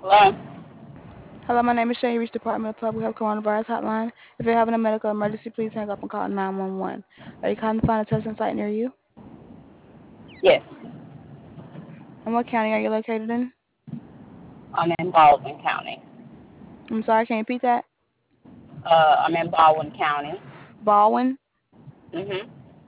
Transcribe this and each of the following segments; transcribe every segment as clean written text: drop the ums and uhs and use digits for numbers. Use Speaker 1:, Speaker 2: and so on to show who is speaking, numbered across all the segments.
Speaker 1: Hello?
Speaker 2: Hello, my name is Shay. You reached Department of Public Health Coronavirus Hotline. If you're having a medical emergency, please hang up and call 911. Are you calling to find a testing site near you?
Speaker 1: Yes.
Speaker 2: And what county are you located in?
Speaker 1: I'm in Baldwin County.
Speaker 2: I'm sorry, can you repeat that?
Speaker 1: I'm in Baldwin County.
Speaker 2: Baldwin?
Speaker 1: Mhm.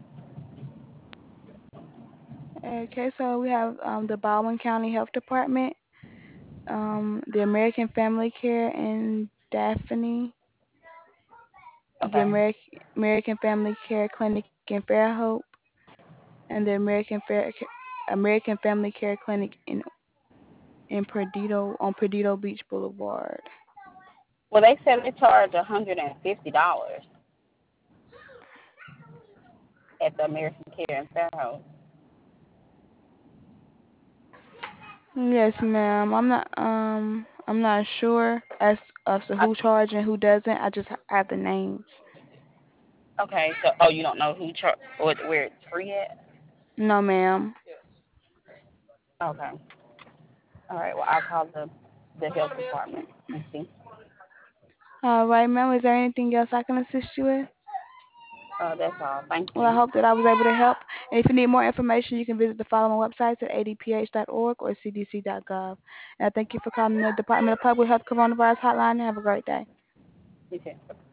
Speaker 2: Okay, so we have the Baldwin County Health Department, the American Family Care in Daphne, the
Speaker 1: Okay.
Speaker 2: American Family Care Clinic in Fairhope, and the American Family Care Clinic in Perdido on Perdido Beach Boulevard.
Speaker 1: Well, they said they charge $150 at the American Care in Fairhope.
Speaker 2: Yes, ma'am. I'm not sure as to
Speaker 1: I,
Speaker 2: who charges and who doesn't. I just have the names.
Speaker 1: okay. So, you don't know where it's free at?
Speaker 2: No, ma'am.
Speaker 1: Okay. All right. Well, I'll call the health department and see.
Speaker 2: All right, ma'am. Is there anything else I can assist you with?
Speaker 1: That's all. Thank
Speaker 2: Well, I
Speaker 1: you.
Speaker 2: hope that I was able to help. And if you need more information, you can visit the following websites at adph.org or cdc.gov. And I thank you for calling the Department of Public Health Coronavirus Hotline and have a great day.
Speaker 1: You too.